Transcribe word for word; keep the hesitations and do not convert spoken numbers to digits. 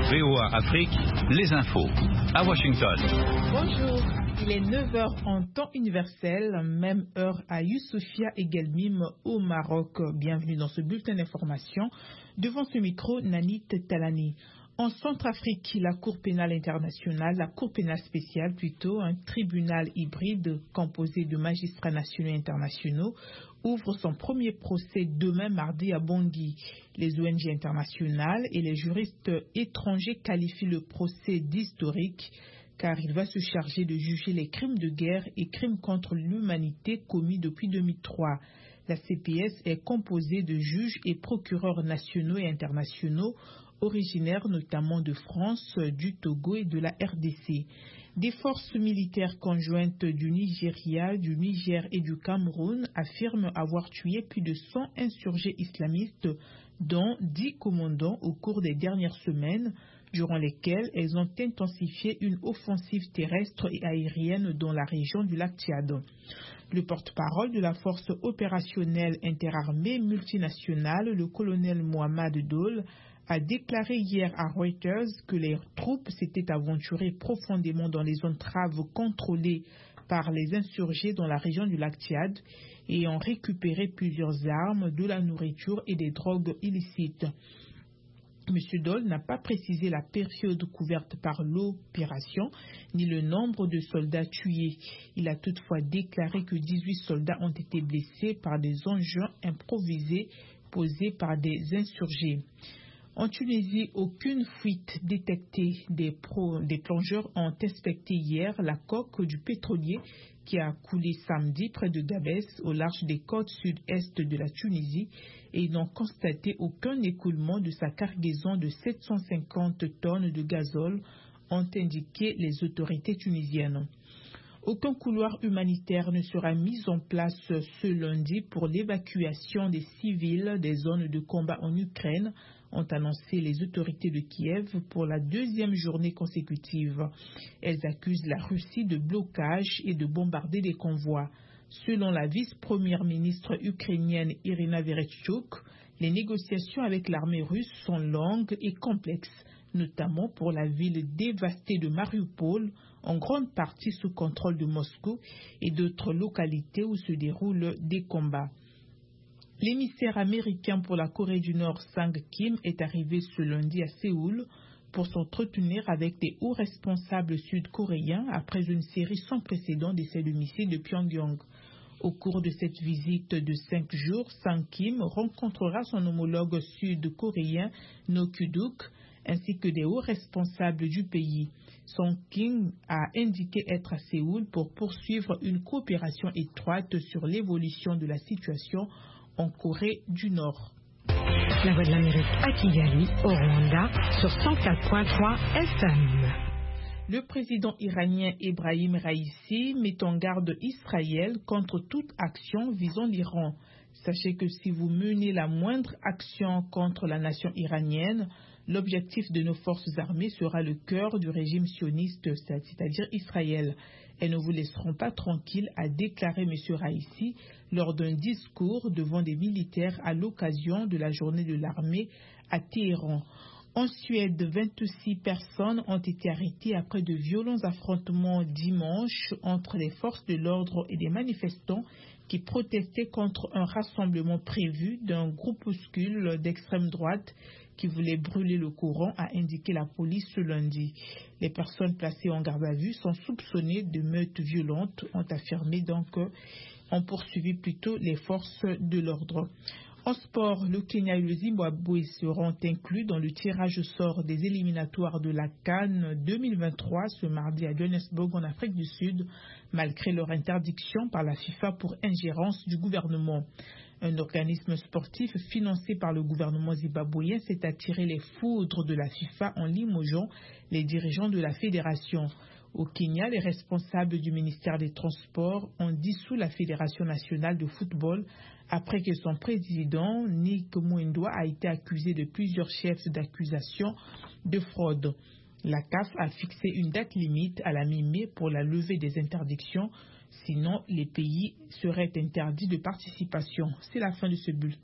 V O A Afrique, les infos. À Washington. Bonjour, il est neuf heures en temps universel, même heure à Youssoufia et Guelmim au Maroc. Bienvenue dans ce bulletin d'information. Devant ce micro, Nanit Talani. En Centrafrique, la Cour pénale internationale, la Cour pénale spéciale plutôt, un tribunal hybride composé de magistrats nationaux et internationaux, ouvre son premier procès demain mardi à Bangui. Les O N G internationales et les juristes étrangers qualifient le procès d'historique car il va se charger de juger les crimes de guerre et crimes contre l'humanité commis depuis deux mille trois. La C P S est composée de juges et procureurs nationaux et internationaux originaires notamment de France, du Togo et de la R D C. Des forces militaires conjointes du Nigeria, du Niger et du Cameroun affirment avoir tué plus de cent insurgés islamistes, dont dix commandants au cours des dernières semaines, durant lesquelles elles ont intensifié une offensive terrestre et aérienne dans la région du lac Tchad. Le porte-parole de la force opérationnelle interarmée multinationale, le colonel Mohamed Dole, a déclaré hier à Reuters que les troupes s'étaient aventurées profondément dans les entraves contrôlées par les insurgés dans la région du lac Tchad et ont récupéré plusieurs armes, de la nourriture et des drogues illicites. M. Dole n'a pas précisé la période couverte par l'opération ni le nombre de soldats tués. Il a toutefois déclaré que dix-huit soldats ont été blessés par des engins improvisés posés par des insurgés. En Tunisie, aucune fuite détectée. Des, pro, des plongeurs ont inspecté hier la coque du pétrolier qui a coulé samedi près de Gabès, au large des côtes sud-est de la Tunisie, et ils n'ont constaté aucun écoulement de sa cargaison de sept cent cinquante tonnes de gazole, ont indiqué les autorités tunisiennes. Aucun couloir humanitaire ne sera mis en place ce lundi pour l'évacuation des civils des zones de combat en Ukraine, ont annoncé les autorités de Kiev pour la deuxième journée consécutive. Elles accusent la Russie de blocage et de bombarder des convois. Selon la vice-première ministre ukrainienne Irina Vereshchuk, les négociations avec l'armée russe sont longues et complexes, notamment pour la ville dévastée de Mariupol, en grande partie sous contrôle de Moscou, et d'autres localités où se déroulent des combats. L'émissaire américain pour la Corée du Nord, Sang Kim, est arrivé ce lundi à Séoul pour s'entretenir avec des hauts responsables sud-coréens après une série sans précédent d'essais de missiles de Pyongyang. Au cours de cette visite de cinq jours, Sang Kim rencontrera son homologue sud-coréen No Kyu-duk ainsi que des hauts responsables du pays. Sang Kim a indiqué être à Séoul pour poursuivre une coopération étroite sur l'évolution de la situation en Corée du Nord. La Voix de l'Amérique à Kigali, au Rwanda, sur cent quatre point trois F M. Le président iranien Ebrahim Raïssi met en garde Israël contre toute action visant l'Iran. Sachez que si vous menez la moindre action contre la nation iranienne, l'objectif de nos forces armées sera le cœur du régime sioniste, c'est-à-dire Israël. Elles ne vous laisseront pas tranquilles, a déclaré M. Raïssi lors d'un discours devant des militaires à l'occasion de la journée de l'armée à Téhéran. En Suède, vingt-six personnes ont été arrêtées après de violents affrontements dimanche entre les forces de l'ordre et des manifestants qui protestaient contre un rassemblement prévu d'un groupuscule d'extrême droite qui voulait brûler le Coran, a indiqué la police ce lundi. Les personnes placées en garde à vue sont soupçonnées de meutes violentes, ont affirmé donc, ont poursuivi plutôt les forces de l'ordre. En sport, le Kenya et le Zimbabwe seront inclus dans le tirage au sort des éliminatoires de la CAN deux mille vingt-trois ce mardi à Johannesburg en Afrique du Sud, malgré leur interdiction par la FIFA pour ingérence du gouvernement. Un organisme sportif financé par le gouvernement zimbabwéen s'est attiré les foudres de la FIFA en limogeant les dirigeants de la fédération. Au Kenya, les responsables du ministère des Transports ont dissous la Fédération nationale de football après que son président, Nick Mwendwa, a été accusé de plusieurs chefs d'accusation de fraude. La C A F a fixé une date limite à la mi-mai pour la levée des interdictions, sinon les pays seraient interdits de participation. C'est la fin de ce bulletin.